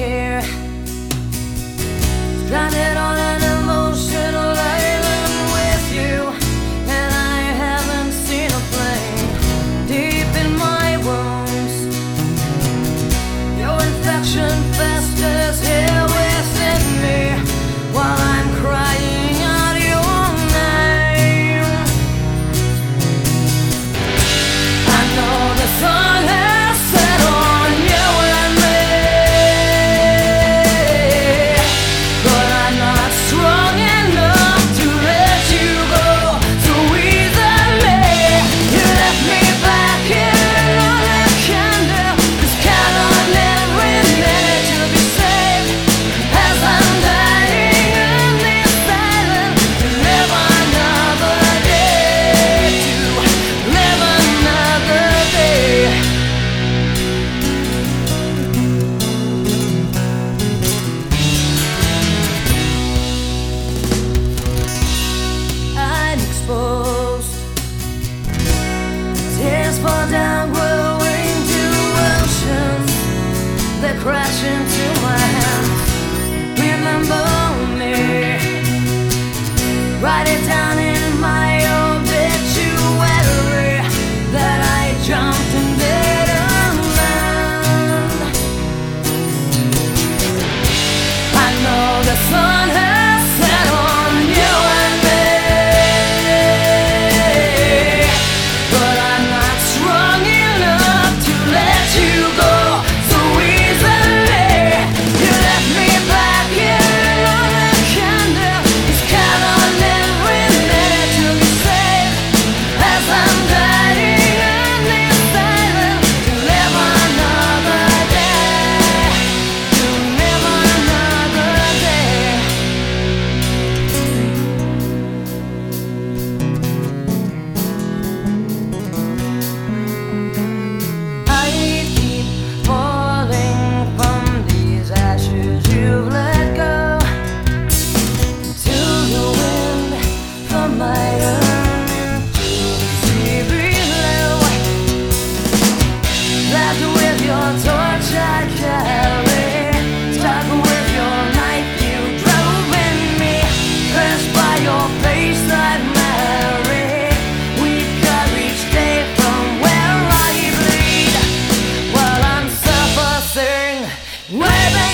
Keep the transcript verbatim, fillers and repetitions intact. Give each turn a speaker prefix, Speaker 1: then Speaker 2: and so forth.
Speaker 1: care. Stranded on an emotional island with you, and I haven't seen a plane. Deep in my wounds, your infection festers here within me, while I'm crying out your name. I know the sun has set on you and me, but I'm not strong enough to let you go so easily. You left me back here on a candle, this cannot every minute to be saved, as I'm dying in this silence to live another day, to live another day. I'm exposed, tears fall down, growing to oceans. They crash into my hands. Remember me, write it down in my obituary that I jumped and didn't land. I know the sun has set on you and me, but I'm not strong enough to let you go so easily. You left me back here on a candle, this cannot every minute to be saved, as I'm dying in this silence to live another day, to live another day. I keep falling from these ashes you've let go, to the wind, from my urn to the sea below. Left with your torch I carry, stuck with your knife you drove in me, cursed by your face I'd marry. We've got each day from where I bleed, while I'm surfacing, waving